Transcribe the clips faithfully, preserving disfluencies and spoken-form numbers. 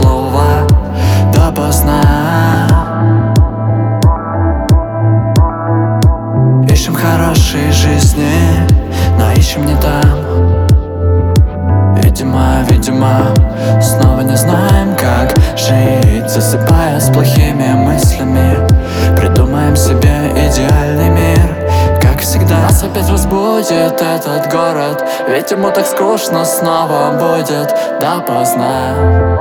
слова допоздна. Ищем хорошей жизни, но ищем не там. Видимо, видимо, снова не знаем, как жить, засыпая с плохими мыслями. Придумаем себе идеальный мир. Как всегда, нас опять разбудит этот город, ведь ему так скучно снова будет допоздна.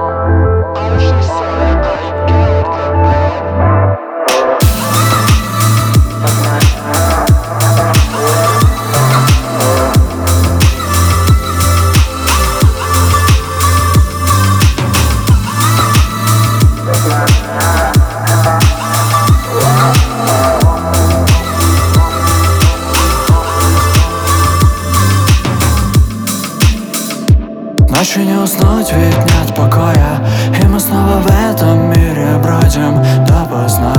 Ночью не уснуть, ведь нет покоя, и мы снова в этом мире бродим допоздна.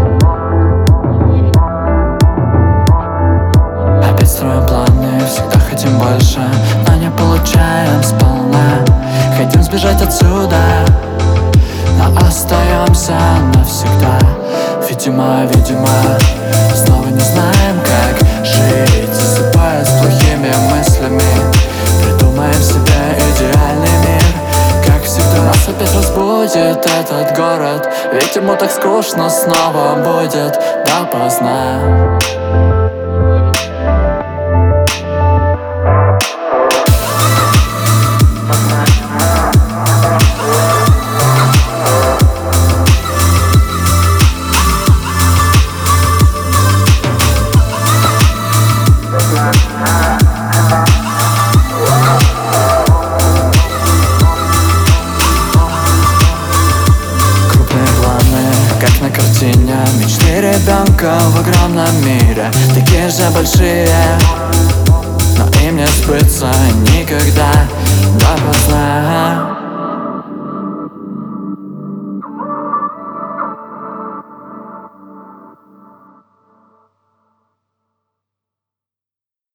Опять строим планы, всегда хотим больше, но не получаем сполна. Хотим сбежать отсюда, но остаемся навсегда. Видимо, видимо, снова не знаем, как жить, засыпая с плохими мыслями. Придумаем себе идеальный мир. Как всегда, нас опять разбудит этот город, ведь ему так скучно снова будет допоздна. Как на картине, мечты ребенка в огромном мире, такие же большие, но им не сбыться никогда допоздна.